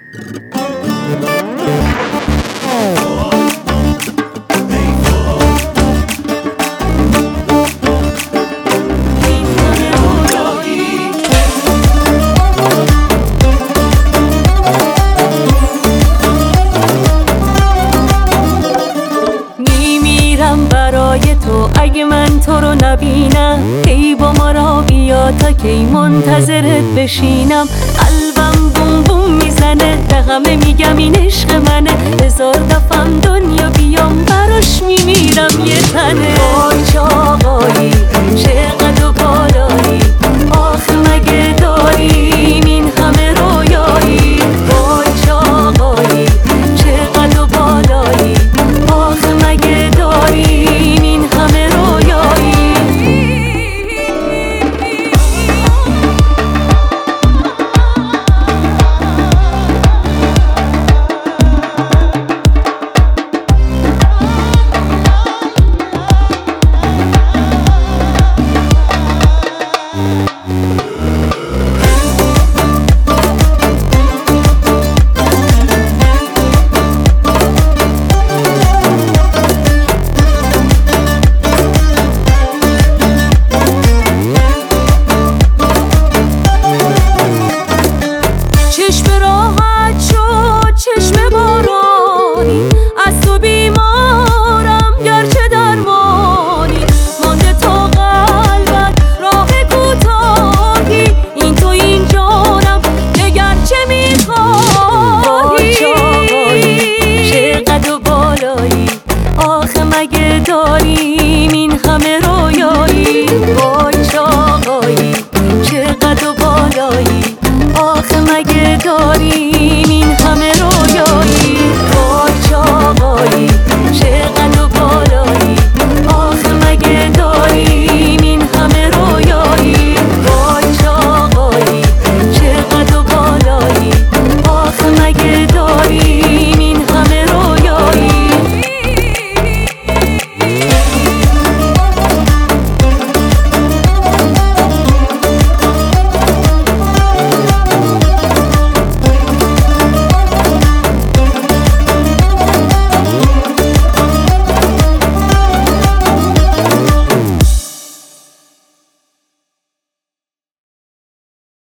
برای تو اگه من تو رو نبینم، ای با ما را بیا تا کی منتظرت بشینم. قلبم بوم بوم میزنه، به همه میگم این عشق منه، هزار دفعم دنیا بیام براش میمیرم یه تنه. وای چه آقایی، چه قد و بالایی، آخه مگه داریم این همه رویایی. وای چه آقایی، چه قد و بالایی، آخه مگه داریم این همه رویایی. چشم راحت شد، چشم بارانی، از تو بیمارم گرچه درمانی. مانده تا قلبت راه کوتاهی، این تو این جانم که گرچه میخواهی. چه آقایی، چه قد و بالایی، آخه مگه داریم این همه رویایی. وای چه آقایی، چه قد و بالایی، آخه مگه داری